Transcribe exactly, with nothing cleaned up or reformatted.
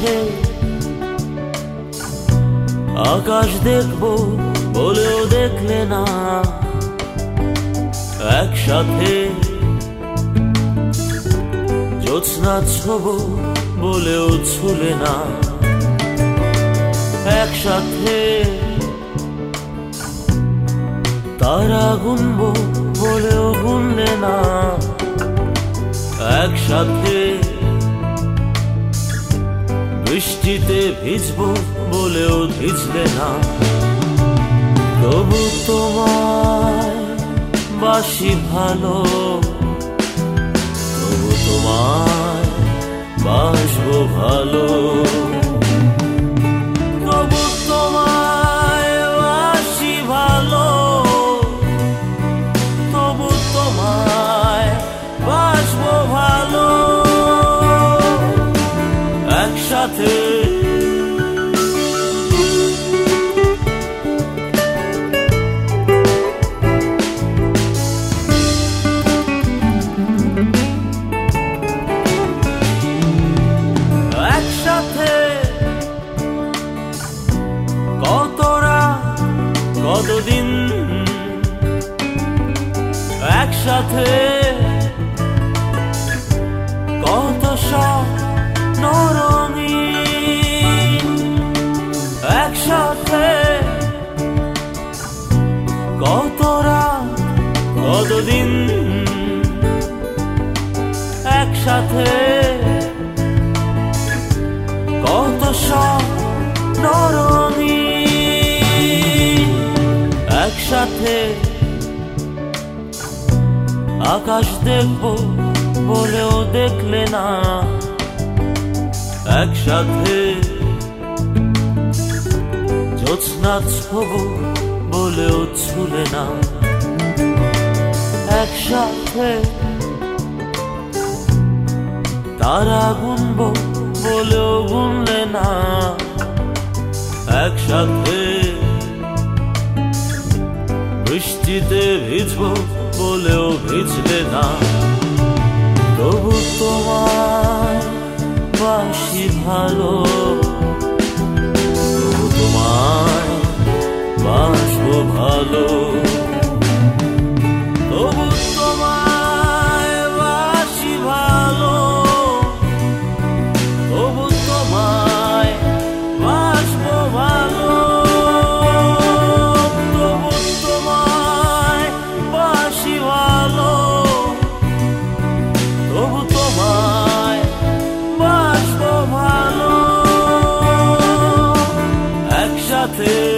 একসাথে আকাশ দেখবো বলেও দেখলে না, একসাথে জ্যোৎস্না ছোবো বলেও ছুলে না, একসাথে তারা গুনবো বলেও গুনলে না, একসাথে বৃষ্টিতে ভিজবো বলেও ভিজলে না। তবু তোমায় বাসি ভালো, তবু তোমায় বাসবো ভালো, তবু তোমায় বাসি ভালো, তবু তোমায় বাসবো ভালো, একসাথে কতদিন একসাথে, কত সব নরঙিন একসাথে, কত রাত কতদিন একসাথে, কত সব নরঙিন একসাথে আকাশ দেখবো বলেও দেখলে না, একসাথে জ্যোৎস্না ছোবো বলেও ছুলে না, একসাথে তারা গুনবো বলেও গুনলে না, একসাথে বৃষ্টিতে ভিজবো বলেও ভিজলে না। তবু তোমায় বাসি ভালো, তবু তোমায় বাসবো ভালো, তবু তোমায় বাসি ভালো, তবু তোমায় বাসবো ভালো, তবু তোমায় বাসি ভালো, তবু তোমায় বাসবো ভালো, একসাথে।